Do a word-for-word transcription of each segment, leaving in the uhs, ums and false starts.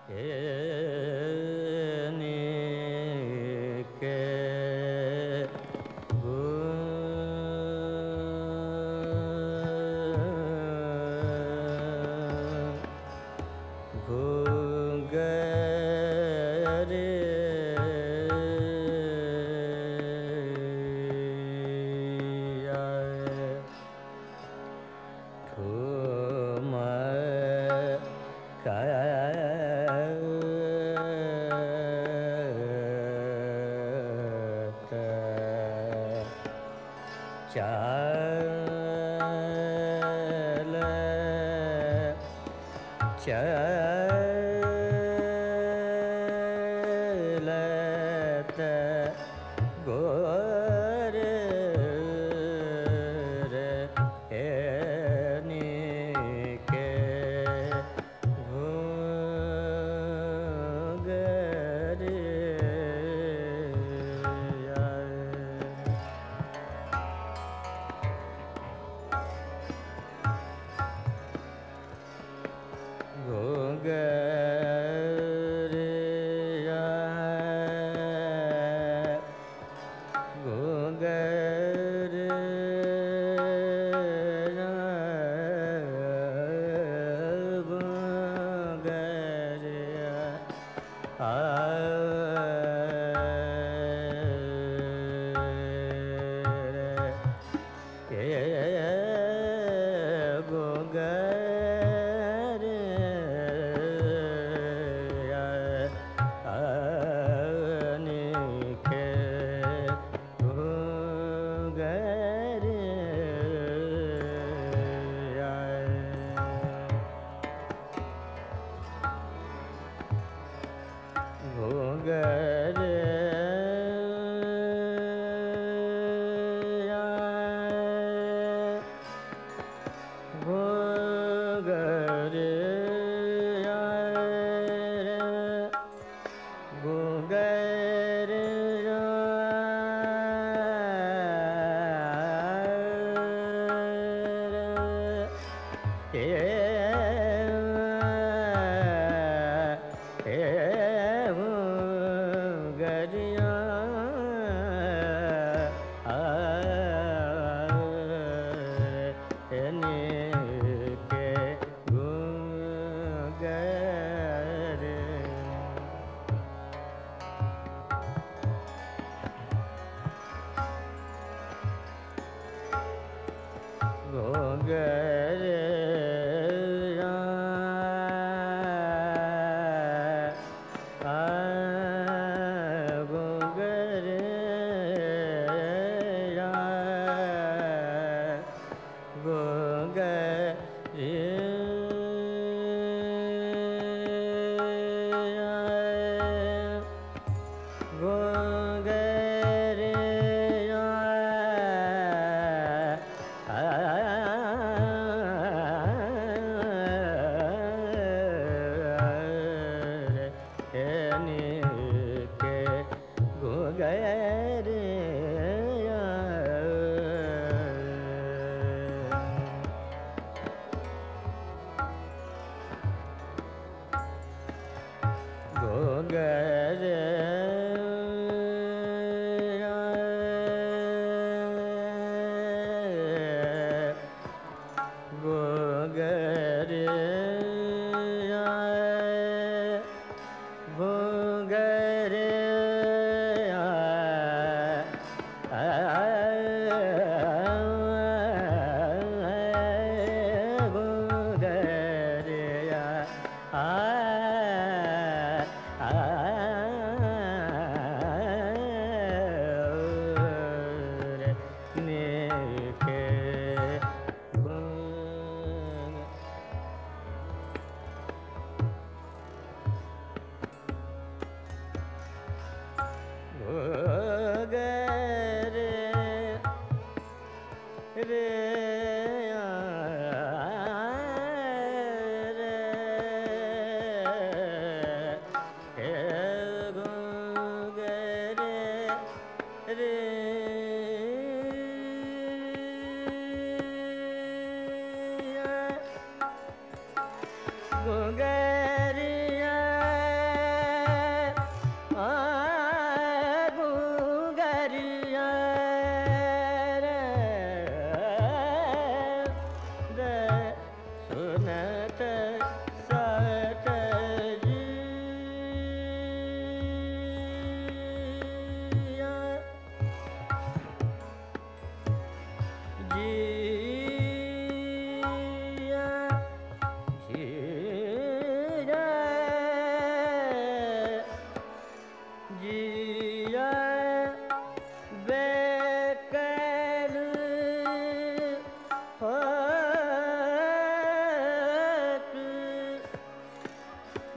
रे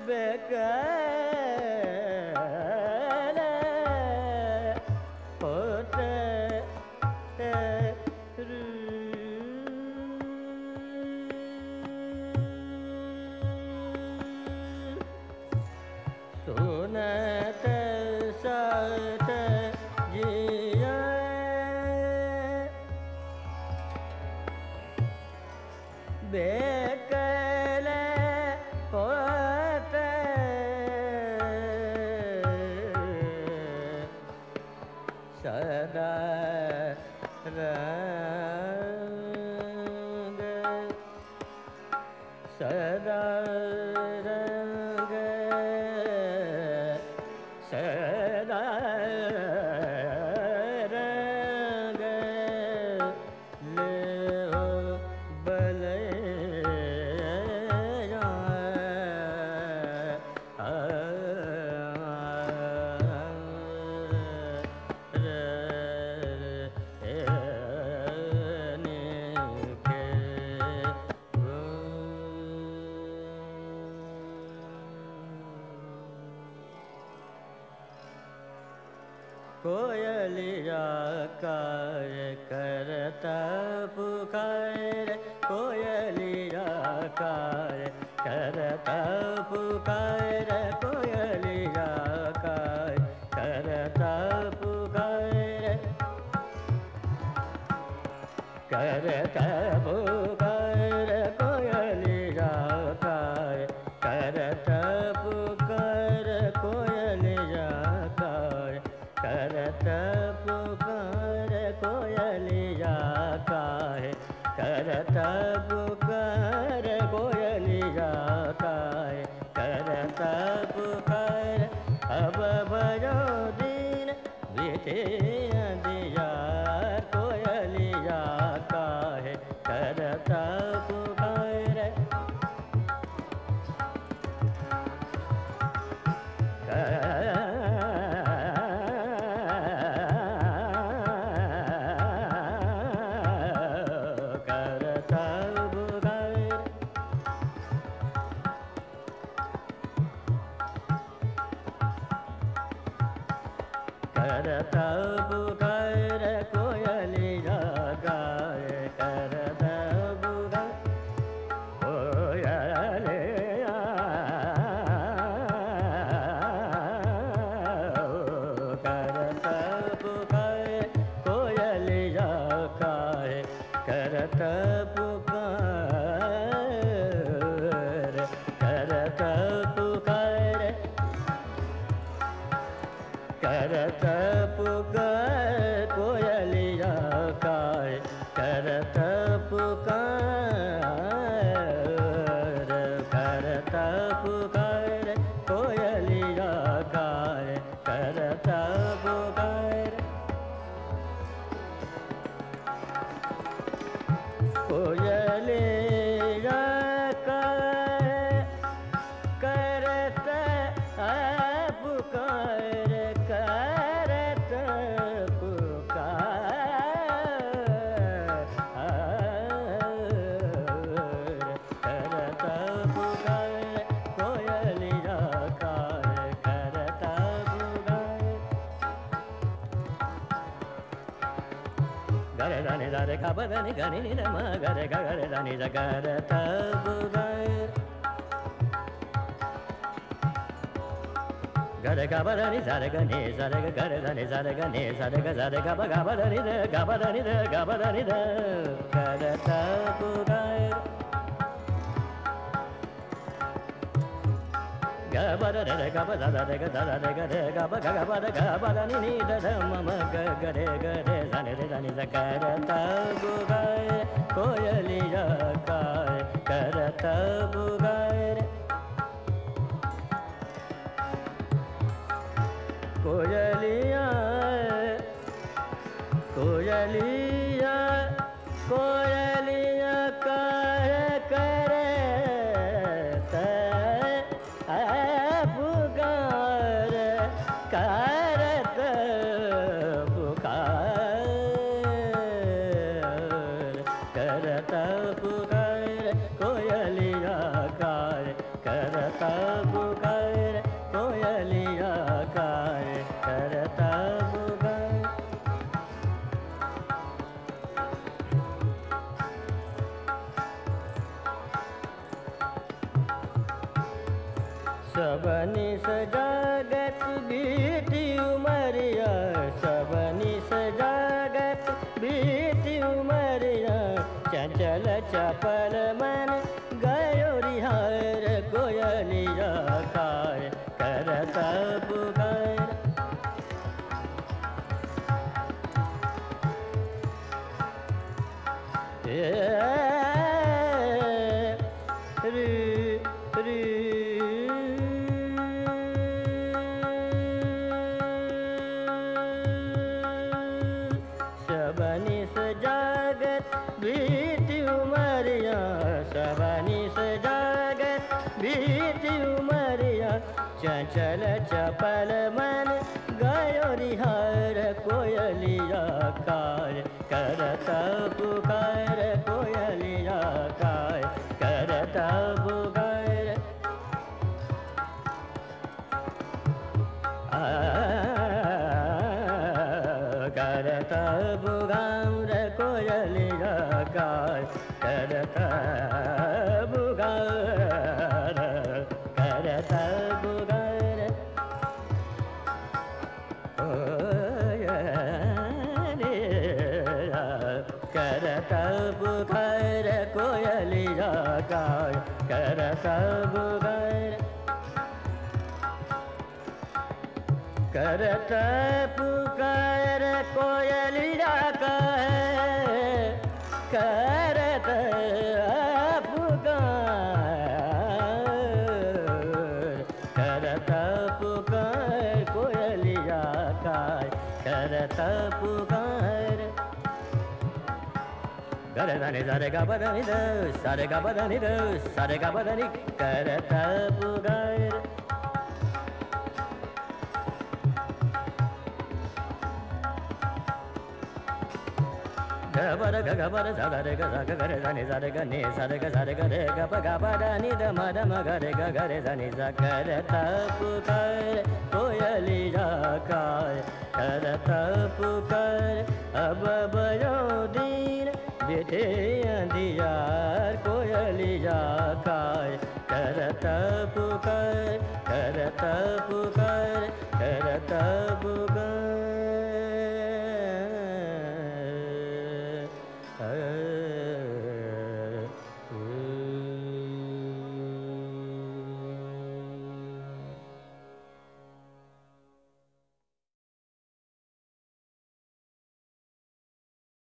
बेकले होते सुनत सत जिया बेकले होते सदा रंग सदा रंग सदा रंग ले बले कोयलिया काय करता पुकार कोयलिया काय करता पुकार कोयलिया काय करता पुकार करता पुकार कोयलिया काय करता पुकार कोयलिया काय करता पुकार कोयलिया काय करता पुकार कोयलिया काय करता पुकार अब भजो दिन बीते दिया कोयलिया काय करता पुकार करता पुकार कोयलिया काय करता पुकार कोयलिया करता पुकार कोयलिया काय करता पुकार करता पुकार करता पुकार कोयलिया काय करता पुकार करता पुकार कोयलिया काय करता पुकार कोयलिया काय करता पुकार करता पुकार करता पुकार कोयलिया काय करता पुकार गरे दानी दारे का बदनी गनी नि म गरे ग गरे दानी ज करता पुकार गरे ग बदनी सारे ग नि सारे ग गरे दानी सारे ग नि सारे ग सारे ग ब ग बदनी द ग बदनी द ग बदनी द करता पुकार ग बद रे ग ब द रे ग द रे ग रे ग ब ग ग ब द ग ब द नि नि द ध म म ग ग रे ग रे सा नि रे सा नि ज करता पुकार कोयलिया काय करता पुकार कोयलिया कोयलिया कोयलिया काय करे पुकार करत पुकार करता पुकार कोयलिया काय करता पुकार पुकार कोयलिया काय करता पुकार। सबनी सजागत बीती उमरिया, सबनी सजागत बीती उमरिया, चंचल चपल मन गयो रिहार कोयलिया काय करता पुकार। री री सबनी सजागत बीती उमरिया, सबनी सजागत बीती उमरिया, चंचल चपल मन गयो रिहार कोयलिया काय करता पुकार कोयलिया काय करता पुकार। आ करता पुकार कोयलिया काय करता पुकार करता पुकार। करता पुकार कोयलिया काय करता पुकार। करता पुकार कोयलिया काय करता पुकार। करता पुकार कोयलिया काय करता पुकार। गरे धनि सारे गा प ध नि ध सारे गा प ध नि ध सारे गा प ध नि करता पुकार। ग प र ग ग प र सा ध रे ग सा ग ग रे ध नि सा रे ग नि सा रे ग सा रे ग रे ग प ग प ध नि ध म ध म ग रे ग ग रे ध नि सा करता पुकार कोयलिया काय करता पुकार। अब बयो दिन बेटे अंधियार कोयलिया काय करता पुकार करता पुकार करता पुकार।